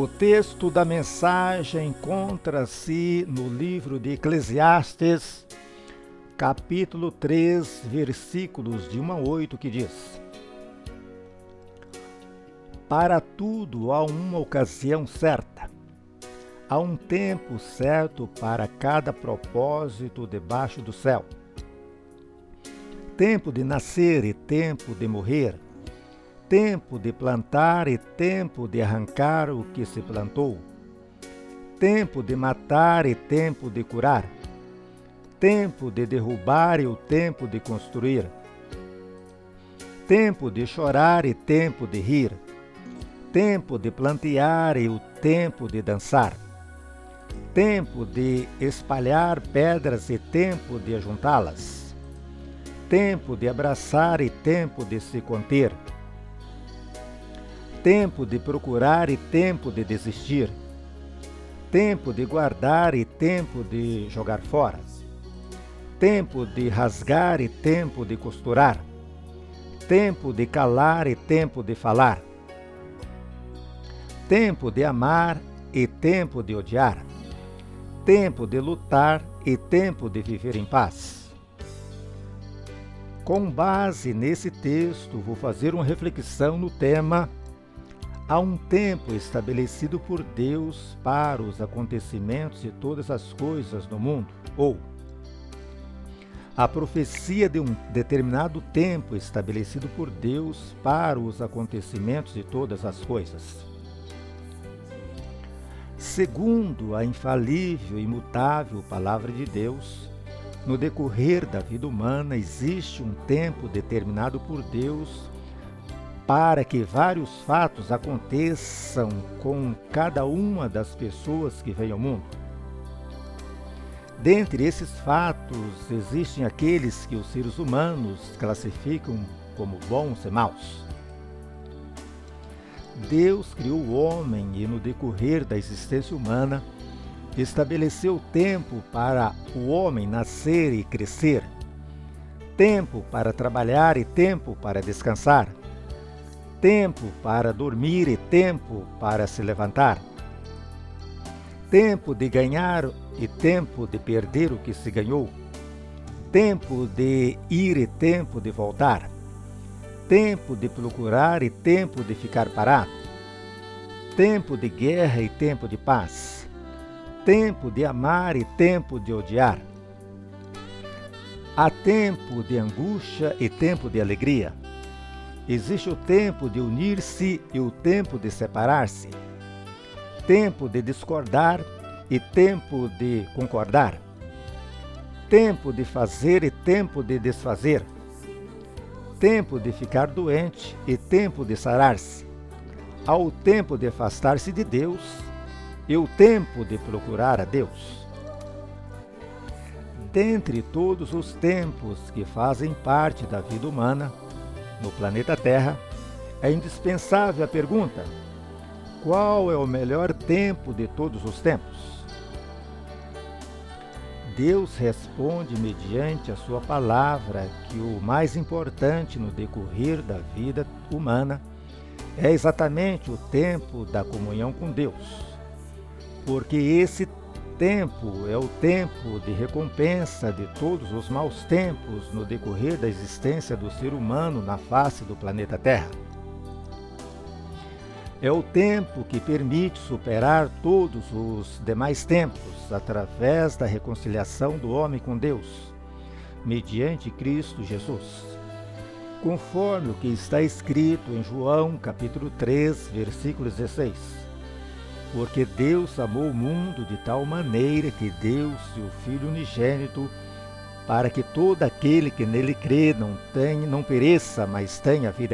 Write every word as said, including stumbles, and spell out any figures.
O texto da mensagem encontra-se no livro de Eclesiastes, capítulo três, versículos de um a oito, que diz: Para tudo há uma ocasião certa, há um tempo certo para cada propósito debaixo do céu. Tempo de nascer e tempo de morrer, tempo de plantar e tempo de arrancar o que se plantou, tempo de matar e tempo de curar, tempo de derrubar e o tempo de construir, tempo de chorar e tempo de rir, tempo de plantear e o tempo de dançar, tempo de espalhar pedras e tempo de ajuntá-las, tempo de abraçar e tempo de se conter, tempo de procurar e tempo de desistir, tempo de guardar e tempo de jogar fora, tempo de rasgar e tempo de costurar, tempo de calar e tempo de falar, tempo de amar e tempo de odiar, tempo de lutar e tempo de viver em paz. Com base nesse texto, vou fazer uma reflexão no tema Há um tempo estabelecido por Deus para os acontecimentos de todas as coisas no mundo, ou a profecia de um determinado tempo estabelecido por Deus para os acontecimentos de todas as coisas. Segundo a infalível e imutável Palavra de Deus, no decorrer da vida humana existe um tempo determinado por Deus para que vários fatos aconteçam com cada uma das pessoas que vêm ao mundo. Dentre esses fatos, existem aqueles que os seres humanos classificam como bons e maus. Deus criou o homem e, no decorrer da existência humana, estabeleceu tempo para o homem nascer e crescer, tempo para trabalhar e tempo para descansar, tempo para dormir e tempo para se levantar, tempo de ganhar e tempo de perder o que se ganhou, tempo de ir e tempo de voltar, tempo de procurar e tempo de ficar parado, tempo de guerra e tempo de paz, tempo de amar e tempo de odiar. Há tempo de angústia e tempo de alegria. Existe o tempo de unir-se e o tempo de separar-se, tempo de discordar e tempo de concordar, tempo de fazer e tempo de desfazer, tempo de ficar doente e tempo de sarar-se. Há o tempo de afastar-se de Deus e o tempo de procurar a Deus. Dentre todos os tempos que fazem parte da vida humana, no planeta Terra, é indispensável a pergunta: qual é o melhor tempo de todos os tempos? Deus responde mediante a sua palavra que o mais importante no decorrer da vida humana é exatamente o tempo da comunhão com Deus, porque esse tempo é o tempo de recompensa de todos os maus tempos no decorrer da existência do ser humano na face do planeta Terra. É o tempo que permite superar todos os demais tempos através da reconciliação do homem com Deus, mediante Cristo Jesus. Conforme o que está escrito em João, capítulo três, versículo dezesseis. Porque Deus amou o mundo de tal maneira que deu seu Filho unigênito, para que todo aquele que nele crê não tenha, não pereça, mas tenha vida